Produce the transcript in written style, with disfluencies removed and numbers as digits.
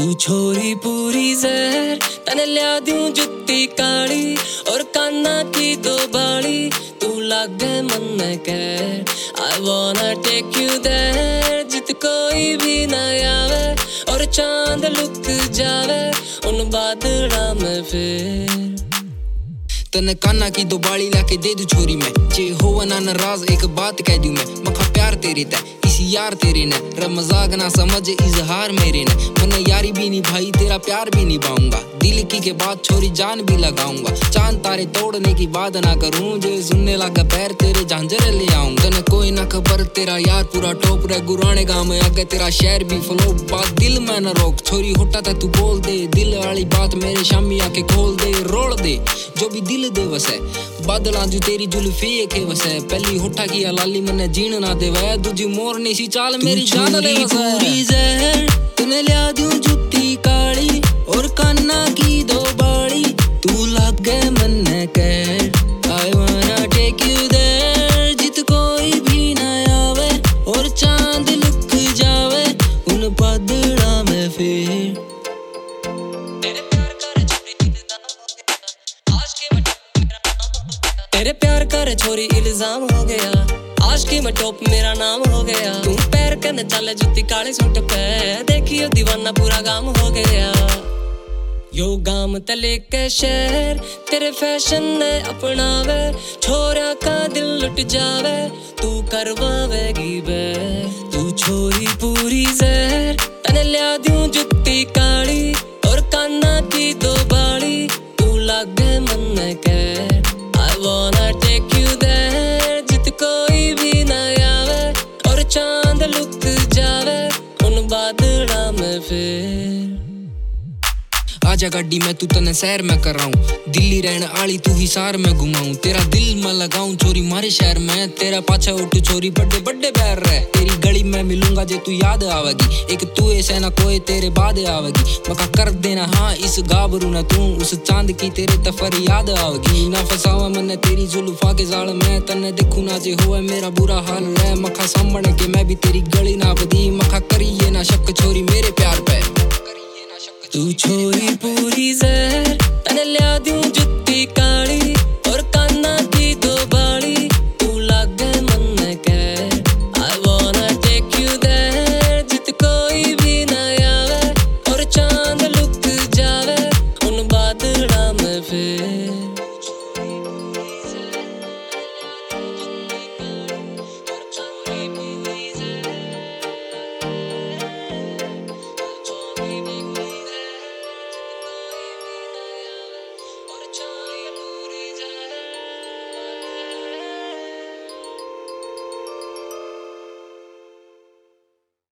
तू छोरी पूरी जहर तने लिया दूं जुत्ती काली और कान्ना की दो बाली तू लागे मन में कह I wanna take you there जित कोई भी ना आवे और चांद लुक जावे उन बादलों में फिर तने कान्ना की दो बाली लाके दे दूं छोरी मैं जे हो ना नाराज एक बात कह दूं मैं मखा प्यार तेरे ते इसी यार तेरे ने रे मजाक ना समझ इजहार मेरे ने मैंने यारी भी निभाई तेरा प्यार भी निभाऊंगा दिल की के बाद छोरी जान भी लगाऊंगा चांद तारे तोड़ने की बात ना करूं जो सुनने लगा पैर तेरे झांझर ले आऊंगा तने कोई ना खबर तेरा यार पूरा टॉप रे गुराने गांव में आगे तेरा शहर भी फ्लो बात दिल में न रोक छोरी होटा था तू बोल दे दिल वाली बात मेरे शामी आके खोल दे रोल दे जो भी दिल दे वसे बादला जो तेरी जुल्फी के वसे पहली होठा की लाली मने जीण ना देवे दूजी मोरनी सी चाल मेरी जान ले वसे पूरी जहर तूने लिया दूं जुत्ती काली और कान्ना की दो बाली तू लागे मन ने कह I wanna take you there जित कोई भी ना आवे और चांद लुक जावे उन बादलों में फिर तेरे प्यार कर छोरी इल्जाम हो गया आज की मैं टॉप मेरा नाम हो गया तू पैर कन चले जुत्ती काली सूट पे देखियो दीवाना पूरा गाम हो गया यो गाम तले के शहर तेरे फैशन ने अपनावे छोरा का दिल लुट जावे तू करवावेगी बे तू छोरी पूरी जहर तने लिया दूं जुत्ती काली और कान्ना की दो बाली तू लागे मन में कह I wanna take you there जित कोई भी ना आवे और चांद लुक जावे उन बादलों में फिर आजा गड्डी में तू तने सैर में कराऊं दिल्ली रहने आली तू ही सार में घुमाऊं तेरा दिल में लगाऊं छोरी मारे शहर में तेरा पाछा उठ छोरी बड़े बड़े पैर रहे तेरी गली में मिलूंगा जे तू याद आवेगी एक तू ऐसा ना कोई तेरे बाद आवेगी मका कर देना हाँ इस गाबरू ना तू उस चांद की तेरे तफर याद आवेगी ना फसावा मैंने तेरी जुल्फा के जाल में तने देखूं ना जे होए मेरा बुरा हाल है मखा सामने के मैं भी तेरी गली ना बदी मखा कर